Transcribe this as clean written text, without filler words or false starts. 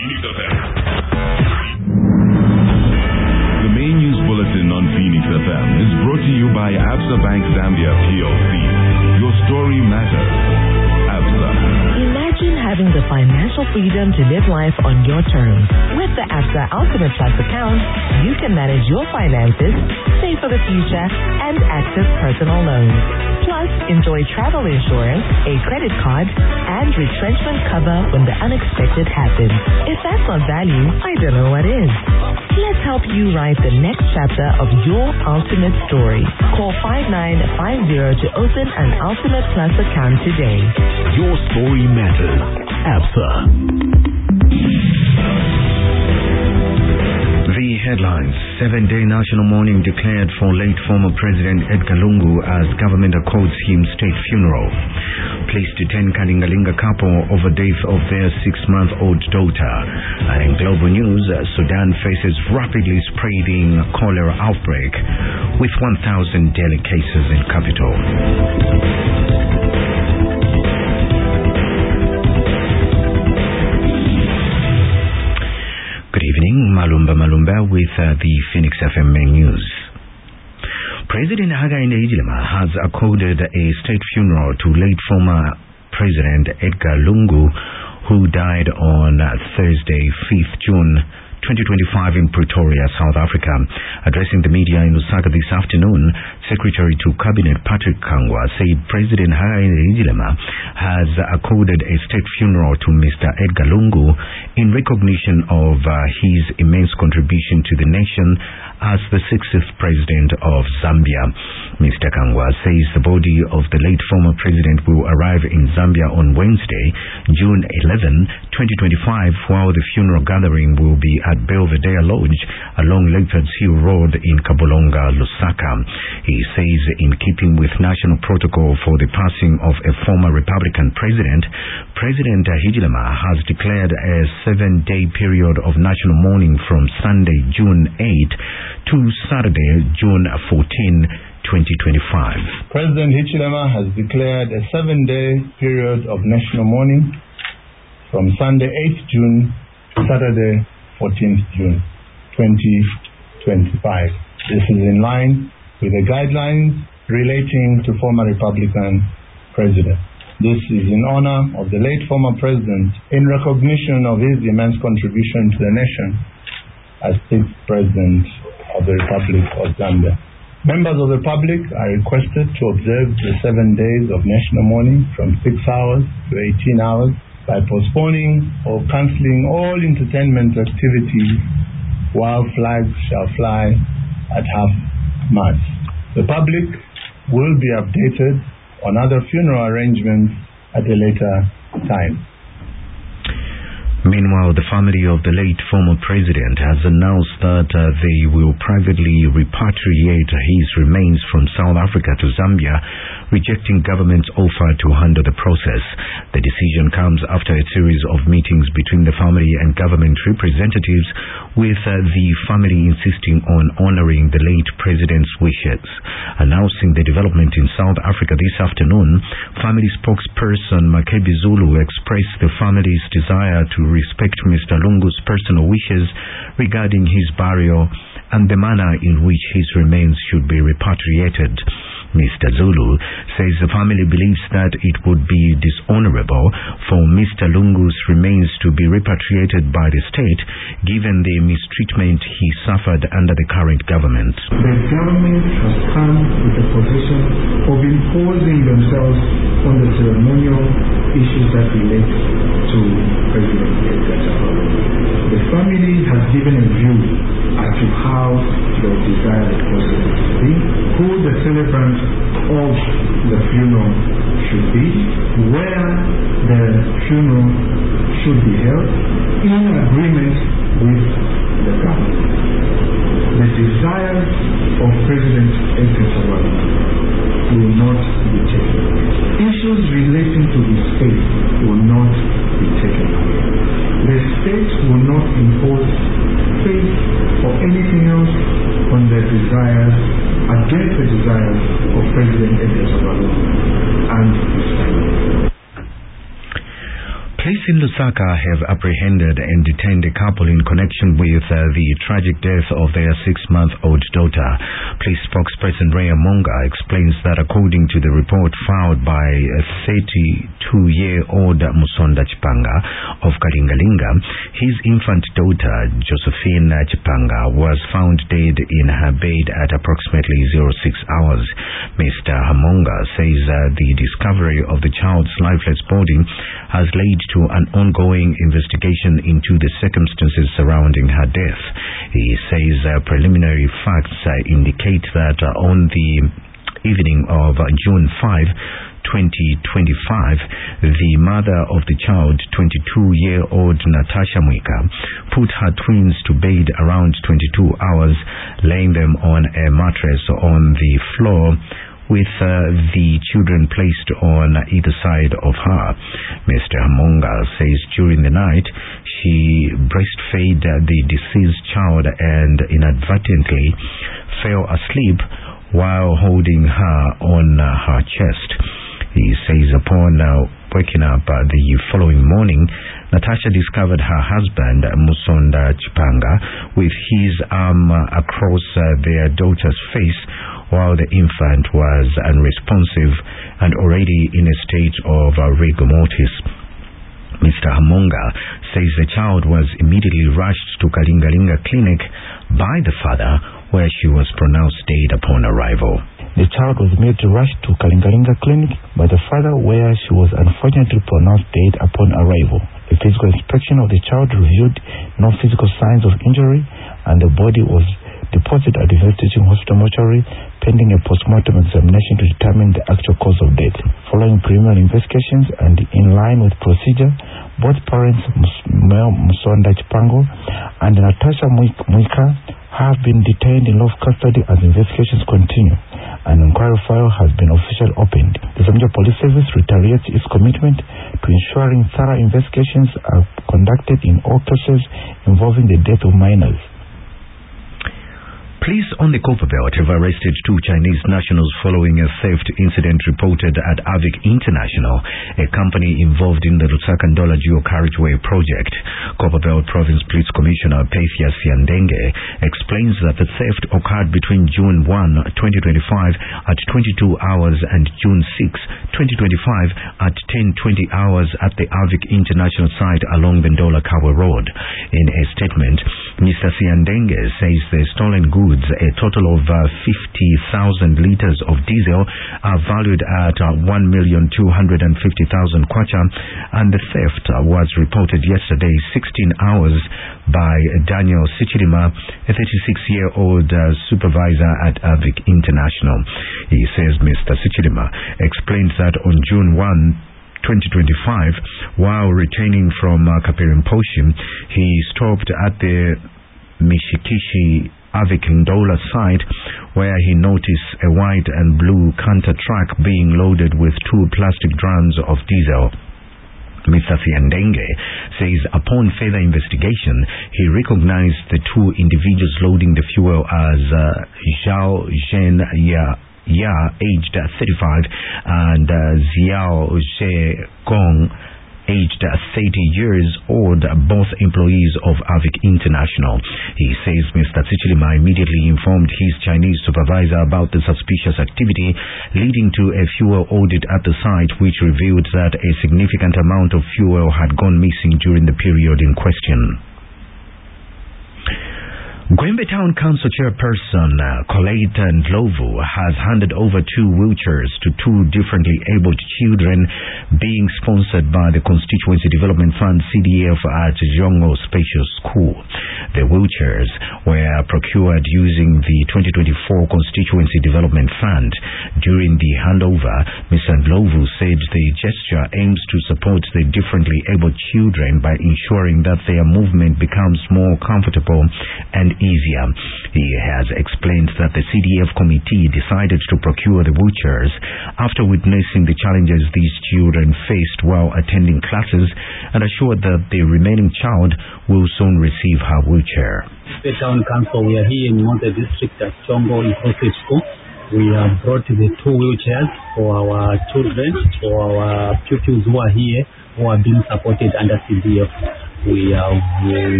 Phoenix FM. The main news bulletin on Phoenix FM is brought to you by Absa Bank Zambia PLC. Your story matters. Absa. Imagine having the financial freedom to live life on your terms. With the Absa Ultimate Plus account, you can manage your finances, save for the future, and access personal loans. Plus, enjoy travel insurance, a credit card, and retrenchment cover when the unexpected happens. If that's not value, I don't know what is. Let's help you write the next chapter of your ultimate story. Call 5950 to open an Ultimate Plus account today. Your story matters. Absa. The headlines. 7-day national mourning declared for late former President Edgar Lungu as government accords him state funeral. Police detain Kalingalinga couple over death of their 6-month-old daughter. And in global news, Sudan faces rapidly spreading cholera outbreak with 1,000 daily cases in capital. Good evening, Malumba with the Phoenix FM main news. President Hakainde Hichilema has accorded a state funeral to late former President Edgar Lungu, who died on Thursday, 5th June 2025 in Pretoria, South Africa. Addressing the media in Lusaka this afternoon, Secretary to Cabinet Patrick Kangwa said President Hakainde Hichilema has accorded a state funeral to Mr. Edgar Lungu in recognition of his immense contribution to the nation as the 60th President of Zambia. Mr. Kangwa says the body of the late former President will arrive in Zambia on Wednesday, June 11, 2025, while the funeral gathering will be at Belvedere Lodge along Leopards Hill Road in Kabulonga, Lusaka. He says in keeping with national protocol for the passing of a former Republican president, President Hichilema has declared a 7-day period of national mourning from Sunday, June 8 to Saturday, June 14, 2025. President Hichilema has declared a 7-day period of national mourning from Sunday 8th June to Saturday 14th June 2025. This is in line with the guidelines relating to former Republican president. This is in honor of the late former president in recognition of his immense contribution to the nation as 6th President of the Republic of Zambia. Members of the public are requested to observe the 7 days of national mourning from 6 hours to 18 hours by postponing or cancelling all entertainment activities while flags shall fly at half-mast. The public will be updated on other funeral arrangements at a later time. Meanwhile, the family of the late former president has announced that they will privately repatriate his remains from South Africa to Zambia, rejecting government's offer to handle the process. The decision comes after a series of meetings between the family and government representatives, with the family insisting on honoring the late president's wishes. Announcing the development in South Africa this afternoon, family spokesperson Makebi Zulu expressed the family's desire to respect Mr. Lungu's personal wishes regarding his burial and the manner in which his remains should be repatriated. Mr. Zulu says the family believes that it would be dishonorable for Mr. Lungu's remains to be repatriated by the state, given the mistreatment he suffered under the current government. The government has come with a position of imposing themselves on the ceremonial issues that relate to President Edgar Lungu. The family has given a view as to how they desire the process to be, who the celebrant of the funeral should be, where the funeral should be held, in agreement with the government. The desires of President Edgar Lungu will not be taken away. Issues relating to the state will not be taken away. The state will not impose faith or anything else on the desires, against the desires of President Edgar Lungu and his family. Police Police in Lusaka have apprehended and detained a couple in connection with the tragic death of their 6-month-old daughter. Police spokesperson Ray Amonga explains that according to the report filed by a 32-year-old Musonda Chipanga of Kalingalinga, his infant daughter Josephine Chipanga was found dead in her bed at approximately 06 hours. Mr. Amonga says the discovery of the child's lifeless body has led to an ongoing investigation into the circumstances surrounding her death. He says preliminary facts indicate that on the evening of June 5, 2025, the mother of the child, 22-year-old Natasha Mwika, put her twins to bed around 22 hours, laying them on a mattress on the floor with the children placed on either side of her. Mr. Amonga says during the night she breastfed the deceased child and inadvertently fell asleep while holding her on her chest. He says upon waking up the following morning, Natasha discovered her husband, Musonda Chipanga, with his arm across their daughter's face, while the infant was unresponsive and already in a state of rigor mortis. Mr. Amonga says the child was immediately rushed to Kalingalinga Clinic by the father, where she was pronounced dead upon arrival. The child was made to rush to Kalingalinga Clinic by the father, where she was unfortunately pronounced dead upon arrival. A physical inspection of the child revealed no physical signs of injury, and the body was deposited at the Health Teaching Hospital mortuary pending a postmortem examination to determine the actual cause of death. Following preliminary investigations and in line with procedure, both parents, Musonda Chipango and Natasha Mwika, have been detained in lawful custody as investigations continue. An inquiry file has been officially opened. The Zambia Police Service reiterates its commitment to ensuring thorough investigations are conducted in all cases involving the death of minors. Police on the Copperbelt have arrested 2 Chinese nationals following a theft incident reported at Avic International, a company involved in the Lusaka-Ndola Dual Carriageway project. Copperbelt Province Police Commissioner Paithia Siandenge explains that the theft occurred between June 1, 2025 at 22 hours and June 6, 2025 at 10:20 hours at the Avic International site along the Ndola-Kawe Road. In a statement, Mr. Siandenge says the stolen goods, a total of 50,000 liters of diesel, are valued at 1,250,000 kwacha, and the theft was reported yesterday 16 hours by Daniel Sichilima, a 36-year-old supervisor at Avic International. He says Mr. Sichilima explains that on June 1, 2025, while returning from Kapirimposhi, he stopped at the Mishikishi Avic Ndola site, where he noticed a white and blue canter truck being loaded with 2 plastic drums of diesel. Mr. Siandenge says upon further investigation, he recognized the 2 individuals loading the fuel as Zhao Zhen Ya, aged 35, and Xiao Zhe Gong, aged 30 years old, both employees of Avic International. He says Mr. Sichilima immediately informed his Chinese supervisor about the suspicious activity, leading to a fuel audit at the site, which revealed that a significant amount of fuel had gone missing during the period in question. Gwembe Town Council Chairperson Colette Ndlovu has handed over 2 wheelchairs to 2 differently abled children being sponsored by the Constituency Development Fund CDF at Jongo Special School. The wheelchairs were procured using the 2024 Constituency Development Fund. During the handover, Mr. Ndlovu said the gesture aims to support the differently abled children by ensuring that their movement becomes more comfortable and easier. He has explained that the CDF committee decided to procure the wheelchairs after witnessing the challenges these children faced while attending classes, and assured that the remaining child will soon receive her wheelchair. The Town Council, we are here in Monte District at Chongo Inclusive School. We have brought the 2 wheelchairs for our children, for our pupils who are here who are being supported under CDF. We have